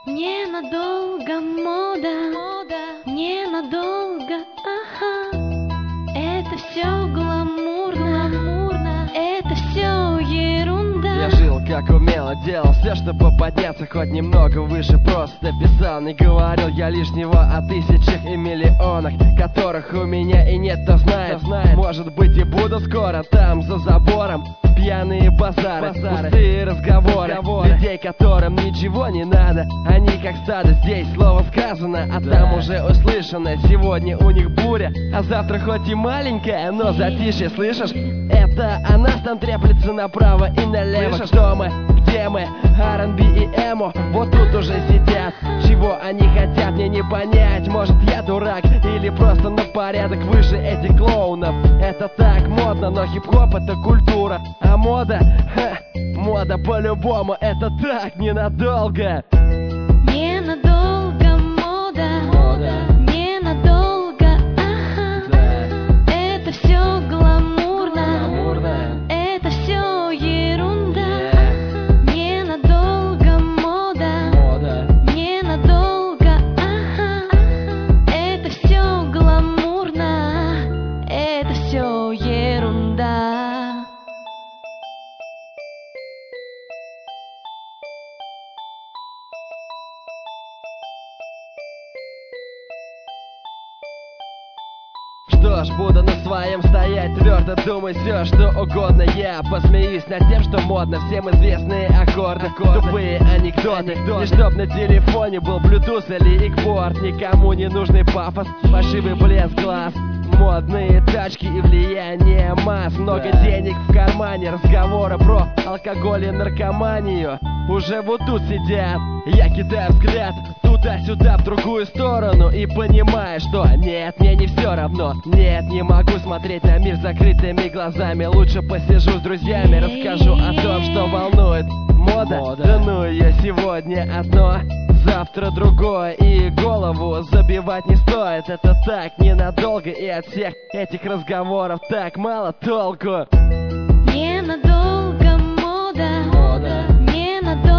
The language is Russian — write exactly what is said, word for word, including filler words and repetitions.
Ненадолго мода, ненадолго, ага. Это все гламурно, гламурно, это все ерунда. Я жил как умело, делал все, чтобы подняться хоть немного выше. Просто писал, не говорил я лишнего о тысячах и миллионах, которых у меня и нет, кто знает, знает. Может быть и буду скоро там за забором. Пьяные базары, базары, пустые разговоры, разговоры людей, которым ничего не надо. Они как стадо, здесь слово сказано, а да. Там уже услышано. Сегодня у них буря, а завтра хоть и маленькая, но затишье, слышишь? Это о нас там треплется направо и налево. Слышишь? Кто мы? Где мы? ар энд би и эмо вот тут уже сидят. Чего они хотят, мне не понять. Может я дурак или просто на порядок выше этих клоунов. Это так модно, но хип-хоп это культура. А мода, ха, мода по-любому, это так ненадолго. Ненадолго мода, мода. Ненадолго, ага, да. Это все гламурно, гламурно. Это все ерунда, yeah. Ненадолго мода, мода. Ненадолго, ага, это все гламурно, это все ерунда. Что ж, буду на своем стоять твердо, думай все, что угодно. Я посмеюсь над тем, что модно. Всем известные аккорды, аккорды. Тупые анекдоты, анекдоты. И чтоб на телефоне был Bluetooth или экпорт. Никому не нужный пафос, фальшивый блеск глаз. Модные тачки и влияние масс. Много да. денег в кармане, разговоры про алкоголь и наркоманию уже вот тут сидят. Я кидаю взгляд туда-сюда, в другую сторону, и понимаю, что нет, мне не все равно. Нет, не могу смотреть на мир закрытыми глазами. Лучше посижу с друзьями, расскажу о том, что волнует. Мода, Мода. Да ну ее, сегодня одно, завтра другое, и голову забивать не стоит. Это так ненадолго, и от всех этих разговоров так мало толку. Ненадолго мода, мода. Ненадолго.